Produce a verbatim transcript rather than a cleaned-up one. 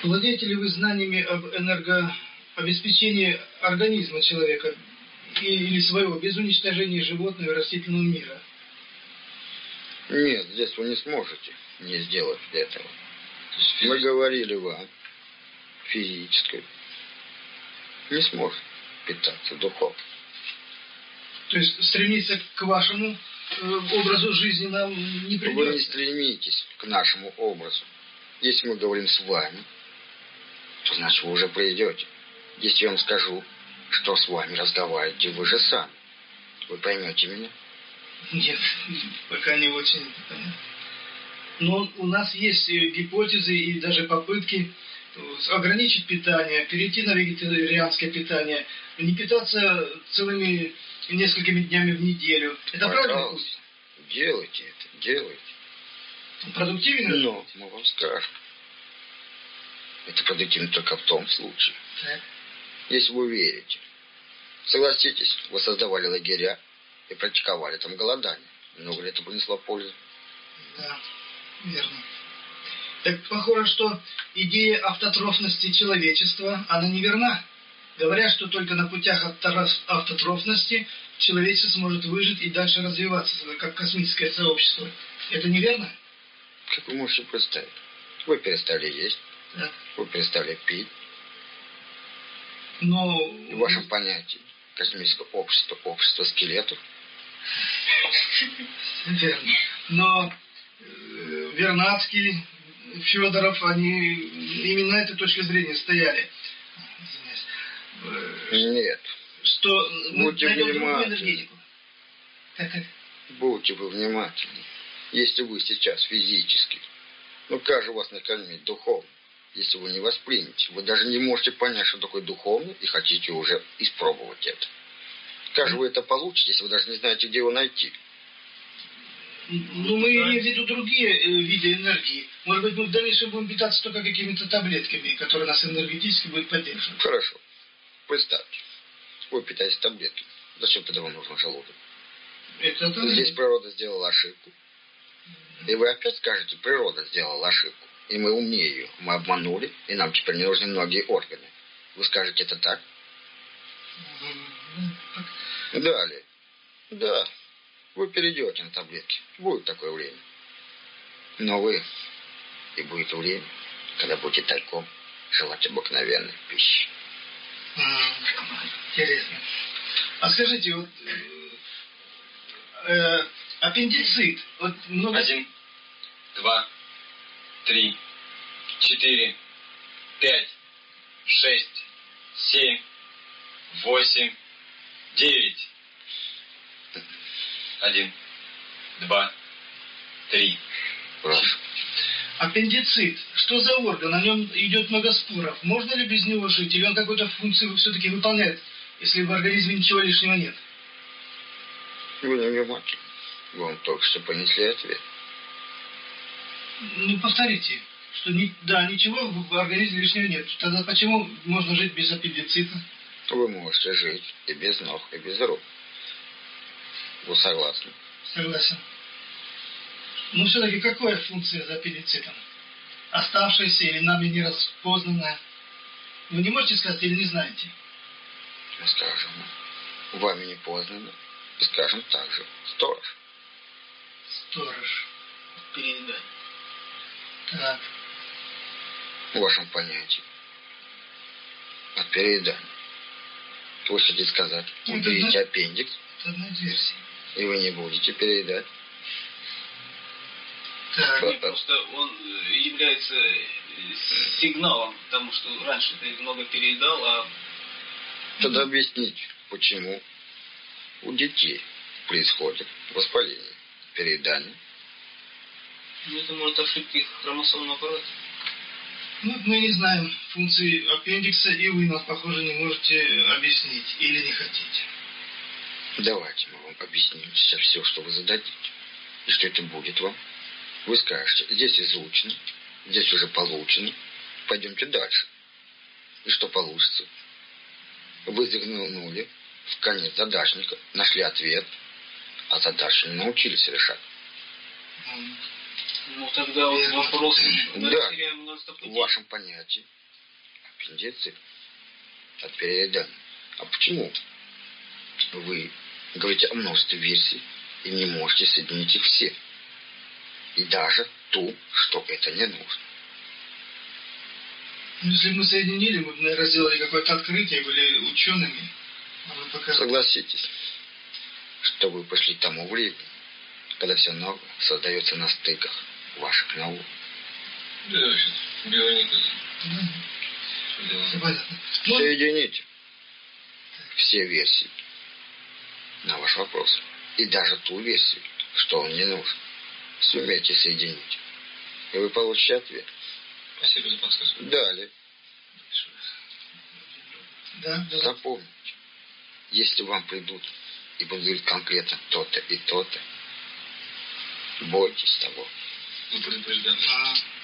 Владеете ли вы знаниями об энергообеспечении организма человека или своего, без уничтожения животного и растительного мира? Нет, здесь вы не сможете не сделать этого. Мы говорили вам, физической, не сможет питаться духовно. То есть стремиться к вашему э, образу жизни нам не придется? Вы не стремитесь к нашему образу. Если мы говорим с вами, то значит вы уже придете. Если я вам скажу, что с вами разговариваете, вы же сами. Вы поймете меня? Нет, пока не очень понятно. Но у нас есть гипотезы и даже попытки ограничить питание, перейти на вегетарианское питание, не питаться целыми несколькими днями в неделю. Это правильный путь? Делайте это, делайте. Продуктивно? Но мы вам скажем. Это продуктивно только в том случае, так. Если вы верите. Согласитесь, вы создавали лагеря и практиковали там голодание. Много ли это принесло пользу? Да, верно. Так похоже, что идея автотрофности человечества, она неверна. Говорят, что только на путях автотрофности человечество сможет выжить и дальше развиваться, как космическое сообщество. Это неверно? Как вы можете представить? Вы перестали есть, так. Вы перестали пить. Но... В вашем понятии космическое общество, общество скелетов. Верно. Но э, Вернадский, Федоров, они именно на этой точке зрения стояли. Нет. Что будьте внимательны. Как, как? Будьте вы внимательны. Если вы сейчас физически, ну как же вас накормить духовно? Если вы не воспримете, вы даже не можете понять, что такое духовно, и хотите уже испробовать это. Как же вы это получите, если вы даже не знаете, где его найти? Ну, мы имеем в виду другие э, виды энергии. Может быть, мы в дальнейшем будем питаться только какими-то таблетками, которые нас энергетически будут поддерживать. Хорошо. Представьте, вы питаетесь таблетками. Зачем тогда вам нужен желудок? Это Здесь природа сделала ошибку. И вы опять скажете, природа сделала ошибку. И мы умнее ее. Мы обманули, и нам теперь не нужны многие органы. Вы скажете, это так? Далее. Да. Вы перейдете на таблетки. Будет такое время. Но вы, и будет время, когда будете тайком желать обыкновенной пищи. Интересно. А скажите, вот э, аппендицит. Вот много... Один, два, три, четыре, пять, шесть, семь, восемь, девять. Один, два, три. Прошу. Аппендицит. Что за орган? На нем идет много споров. Можно ли без него жить? Или он какую-то функцию все-таки выполняет, если в организме ничего лишнего нет? Вы не внимательны. Вам только что понесли ответ. Ну, повторите, что ни, да, ничего в организме лишнего нет. Тогда почему можно жить без аппендицита? Вы можете жить и без ног, и без рук. Вы согласны? Согласен. Но все-таки какая функция за аппендицитом? Оставшаяся или нами не распознанная? Вы не можете сказать или не знаете? Скажем, вами не познано. И скажем так же, сторож. Сторож. Передать. Так. В вашем понятии. От переедания. Вы хотите сказать, уберите аппендикс. Это одна из версий. И вы не будете переедать. Так. Нет, просто он является сигналом, потому что раньше ты много переедал, а... Тогда объясните, почему у детей происходит воспаление, переедание. Ну, это может ошибки хромосомного аппарата. Ну, мы не знаем функции аппендикса, и вы нас, похоже, не можете объяснить или не хотите. Давайте мы вам объясним сейчас все, что вы зададите. И что это будет вам. Вы скажете, здесь изучено, здесь уже получено, пойдемте дальше. И что получится? Вы заглянули в конец задачника, нашли ответ, а задачу не научились решать. Ну тогда вот вопрос, Да, теряем множество путей. в вашем понятии аппендицит от переедания. А почему вы говорите о множестве версий и не можете соединить их все? И даже ту, что это не нужно. Ну, если бы мы соединили, мы бы, наверное, сделали какое-то открытие, были учеными. А мы пока... Согласитесь, что вы пошли к тому времени, когда все новое создается на стыках ваших наук. Да, вообще, бионика. Да. Все понятно. Соедините все версии на ваш вопрос. И даже ту версию, что он не нужен. Сумейте соединить. И вы получите ответ. Спасибо за подсказку. Далее. Да, да. Запомните, если вам придут и будут говорить конкретно то-то и то-то, бойтесь того. Мы предупреждаем. А,